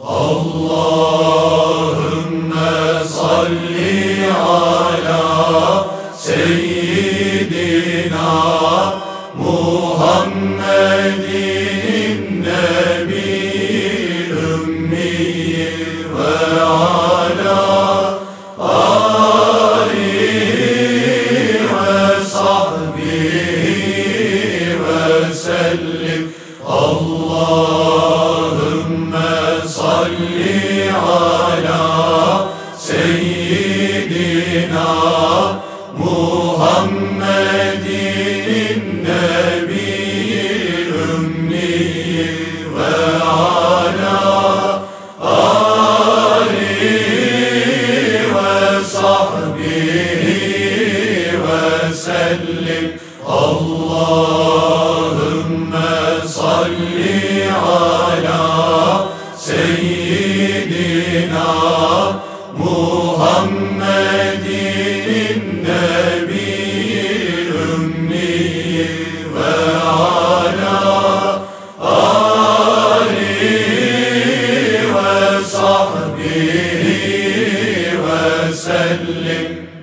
Allahümme salli ala seyyidina Muhammedin nebiyyil ümmi ve ala alihi ve sahbihi ve sellim. Allahümme salli ala seyyidina Muhammedin nebiyyil ümmi ve ala alihi ve sahbihi ve sellim. Allahümme salli ala seyyidina Muhammedin nebiyyil ümmi ve ala alihi ve sahbihi ve sellim.